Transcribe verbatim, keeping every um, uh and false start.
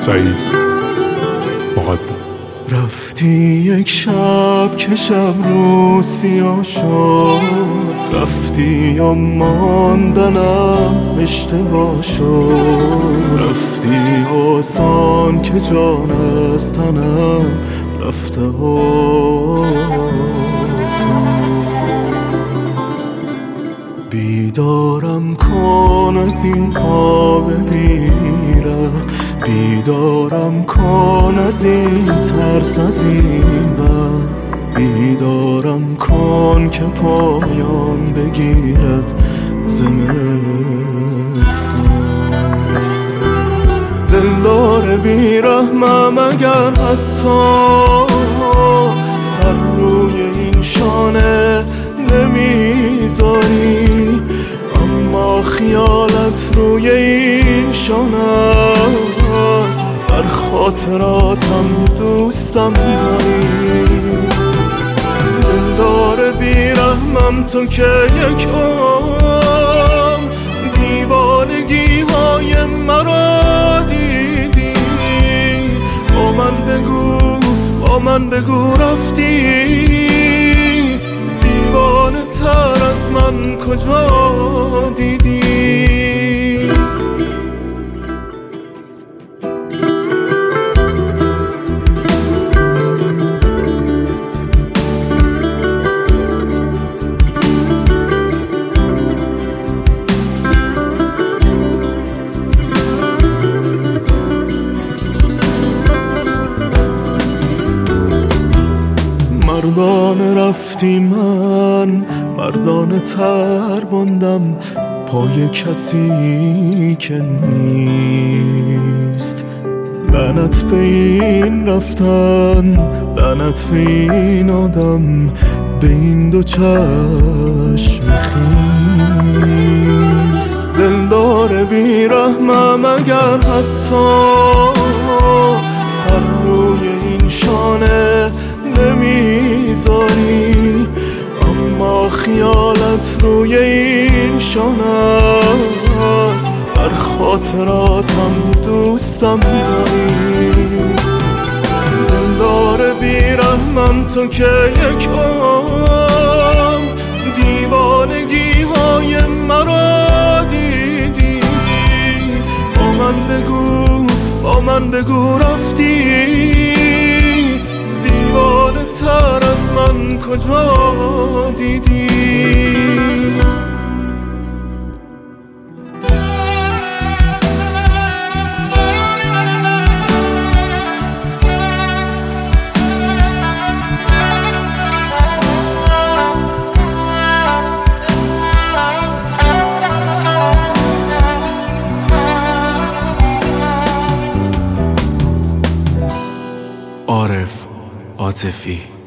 سعید مقدم. رفتی یک شب که شب رو سیاه شد، رفتی یا ماندنم اشتباه شد، رفتی آسان که جان از تنم رفته آسان. بیدارم کن از این خواب بیرم، بیدارم کن از این ترس از این بر، بیدارم کن که پایان بگیرد زمستان. دلدار بیرحمم اگر حتی سر روی این شانه نمیذاری، اما خیالت روی این شانه است، در خاطراتم دوستم داری. دلدار بیرحمم تو که یک عمر دیوانگی های مرا دیدی، با من بگو با من بگو رفتی دیوانه تر از من کجا دیدی. مردانه رفتی من مردانه تر ماندم، پای کسی که نیست. لعنت به این رفتن، لعنت به این آدم، به این دو چشم خیس. دلدار بیرحمم اگر حتی سر روی این شانه نمیذاری، اما خیالت روی این شانه است، در خاطراتم دوستم داری. دلدار بیرحمم تو که یک عمر دیوانگی های مرا دیدی، با من بگو با من بگو رفتی دیوانه تر از من کجا دیدی. عارف عاطفی.